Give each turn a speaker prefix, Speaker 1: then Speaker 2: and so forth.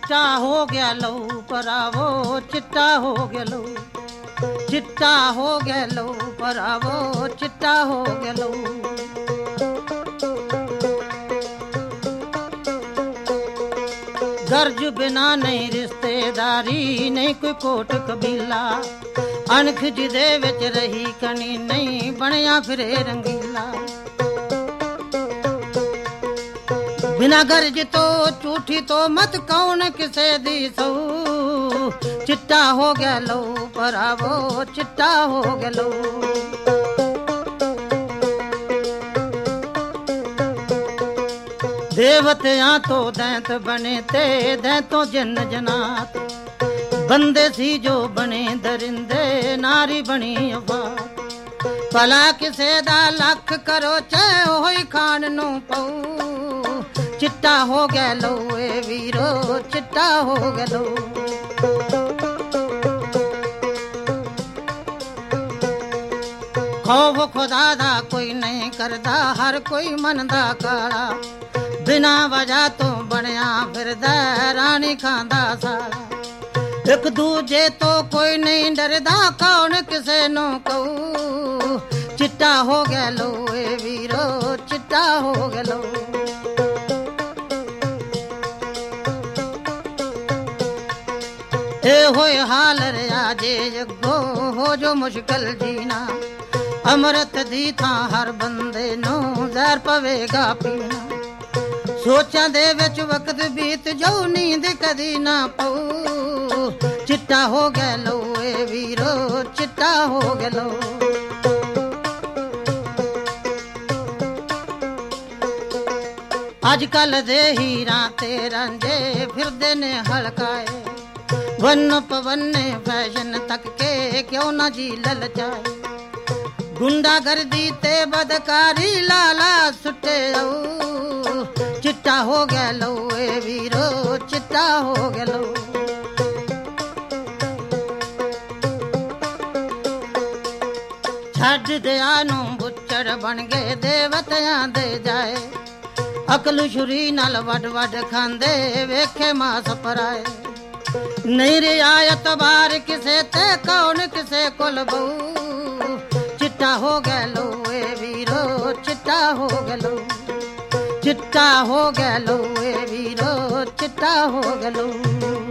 Speaker 1: ਚਿੱਟਾ ਹੋ ਗਿਆ ਲਹੂ ਭਰਾਵੋ, ਚਿੱਟਾ ਹੋ ਗਿਆ ਲਹੂ, ਚਿੱਟਾ ਹੋ ਗਿਆ ਲਹੂ ਭਰਾਵੋ, ਚਿੱਟਾ ਹੋ ਗਿਆ ਲਹੂ। ਗਰਜ ਬਿਨਾ ਨਹੀਂ ਰਿਸ਼ਤੇਦਾਰੀ, ਨਹੀਂ ਕੋਈ ਕੋਟ ਕਬੀਲਾ, ਅਣਖ ਜਿਹਦੇ ਵਿੱਚ ਰਹੀ ਕਣੀ, ਨਹੀਂ ਬਣਿਆ ਫਿਰੇ ਰੰਗੀਲਾ। ਬਿਨਾ ਗਰਜ ਤੋਂ ਝੂਠੀ ਤੋਂ ਮਤ ਕੌਣ ਕਿਸੇ ਦੀ ਸਹੂ, ਚਿੱਟਾ ਹੋ ਗਿਆ ਲਹੂ ਭਰਾਵੋ, ਚਿੱਟਾ ਹੋ ਗਿਆ ਲਹੂ। ਦੇਵਤਿਆਂ ਤੋਂ ਦੈਂਤ ਬਣੇ ਤੇ ਦੈਂਤੋਂ ਜਿੰਨ ਜਨਾਤ, ਬੰਦੇ ਸੀ ਜੋ ਬਣੇ ਦਰਿੰਦੇ, ਨਾਰੀ ਬਣੀ ਅਵਾਤ। ਭਲਾ ਕਿਸੇ ਦਾ ਲੱਖ ਕਰੋ ਚਾਹੇ ਉਹੀ ਖਾਣ ਨੂੰ ਪਊ, ਚਿੱਟਾ ਹੋ ਗਿਆ ਲਹੂ ਏ ਵੀਰੋ, ਚਿੱਟਾ ਹੋ ਗਿਆ ਲਹੂ। ਖੌਫ ਖੁਦਾ ਦਾ ਕੋਈ ਨਹੀਂ ਕਰਦਾ, ਹਰ ਕੋਈ ਮਨ ਦਾ ਕਾਲਾ, ਬਿਨਾ ਵਜ੍ਹਾ ਤੋਂ ਬਣਿਆ ਫਿਰਦਾ, ਰਾਣੀ ਖਾਂਦਾ ਸਾਲਾ। ਇੱਕ ਦੂਜੇ ਤੋਂ ਕੋਈ ਨਹੀਂ ਡਰਦਾ, ਕੌਣ ਕਿਸੇ ਨੂੰ ਕਹੂ, ਚਿੱਟਾ ਹੋ ਗਿਆ ਲਹੂ ਏ ਵੀਰੋ, ਚਿੱਟਾ ਹੋ ਗਿਆ ਲਹੂ। ਇਹ ਹੋਏ ਹਾਲ ਰਿਆ ਜੇ ਅੱਗੋਂ ਹੋ ਜੋ ਮੁਸ਼ਕਿਲ ਜੀਣਾ, ਅੰਮ੍ਰਿਤ ਦੀ ਥਾਂ ਹਰ ਬੰਦੇ ਨੂੰ ਜ਼ਹਿਰ ਪਵੇਗਾ ਪੀਣਾ। ਸੋਚਾਂ ਦੇ ਵਿੱਚ ਵਕਤ ਬੀਤ ਜਾਊ, ਨੀਂਦ ਕਦੀ ਨਾ ਪਊ, ਚਿੱਟਾ ਹੋ ਗਿਆ ਲਹੂ ਏ ਵੀਰੋ, ਚਿੱਟਾ ਹੋ ਗਿਆ ਲਹੂ। ਅੱਜ ਕੱਲ ਦੇ ਹੀਰਾਂ ਤੇ ਰਾਂਝੇ ਫਿਰਦੇ ਨੇ ਹਲਕਾਏ, ਵੰਨ ਪਵੰਨੇ ਫੈਸ਼ਨ ਤੱਕ ਕੇ ਕਿਉਂ ਨਾ ਜੀ ਲਲਚਾਏ। ਗੁੰਡਾਗਰਦੀ ਤੇ ਬਦਕਾਰੀ ਲਾਲਾ ਸੁੱਟੇ ਆਊ, ਚਿੱਟਾ ਹੋ ਗਿਆ ਲਹੂ ਏ ਵੀਰੋ, ਚਿੱਟਾ ਹੋ ਗਿਆ ਲਹੂ। ਛੱਡ ਦਿਆਂ ਨੂੰ ਬੁੱਚੜ ਬਣ ਗਏ ਦੇਵਤਿਆਂ ਦੇ ਜਾਏ, ਅਕਲ ਛੁਰੀ ਨਾਲ ਵੱਡ ਵੱਡ ਖਾਂਦੇ ਵੇਖੇ ਮਾਸ ਪਰਾਏ। ਨਹੀਂ ਰਿਆਇਤ ਬਾਰ ਕਿਸੇ ਤੇ ਕੌਣ ਕਿਸੇ ਕੋਲ ਬਹੂ, ਚਿੱਟਾ ਹੋ ਗਿਆ ਲਹੂ ਏ ਵੀਰੋ, ਚਿੱਟਾ ਹੋ ਗਿਆ ਲਹੂ, ਚਿੱਟਾ ਹੋ ਗਿਆ ਲਹੂ ਏ ਵੀਰੋ, ਚਿੱਟਾ ਹੋ ਗਿਆ ਲਹੂ।